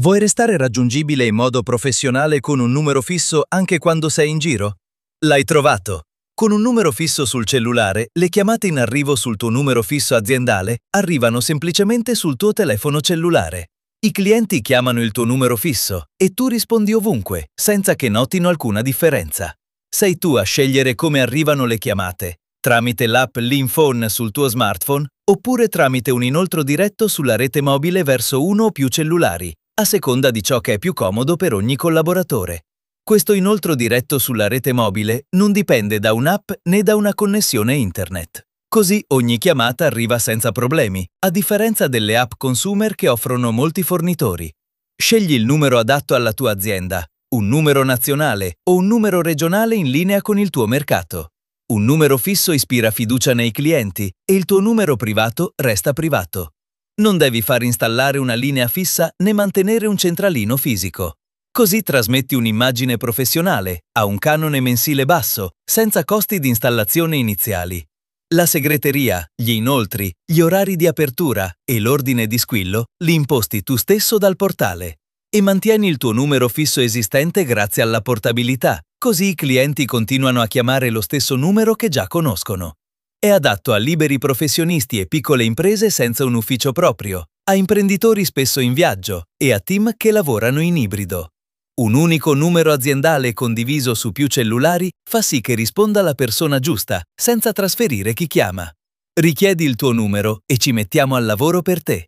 Vuoi restare raggiungibile in modo professionale con un numero fisso anche quando sei in giro? L'hai trovato! Con un numero fisso sul cellulare, le chiamate in arrivo sul tuo numero fisso aziendale arrivano semplicemente sul tuo telefono cellulare. I clienti chiamano il tuo numero fisso e tu rispondi ovunque, senza che notino alcuna differenza. Sei tu a scegliere come arrivano le chiamate, tramite l'app LeanPhone sul tuo smartphone oppure tramite un inoltro diretto sulla rete mobile verso uno o più cellulari, a seconda di ciò che è più comodo per ogni collaboratore. Questo inoltro diretto sulla rete mobile non dipende da un'app né da una connessione internet. Così ogni chiamata arriva senza problemi, a differenza delle app consumer che offrono molti fornitori. Scegli il numero adatto alla tua azienda, un numero nazionale o un numero regionale in linea con il tuo mercato. Un numero fisso ispira fiducia nei clienti e il tuo numero privato resta privato. Non devi far installare una linea fissa né mantenere un centralino fisico. Così trasmetti un'immagine professionale, a un canone mensile basso, senza costi di installazione iniziali. La segreteria, gli inoltri, gli orari di apertura e l'ordine di squillo li imposti tu stesso dal portale. E mantieni il tuo numero fisso esistente grazie alla portabilità, così i clienti continuano a chiamare lo stesso numero che già conoscono. È adatto a liberi professionisti e piccole imprese senza un ufficio proprio, a imprenditori spesso in viaggio e a team che lavorano in ibrido. Un unico numero aziendale condiviso su più cellulari fa sì che risponda la persona giusta, senza trasferire chi chiama. Richiedi il tuo numero e ci mettiamo al lavoro per te.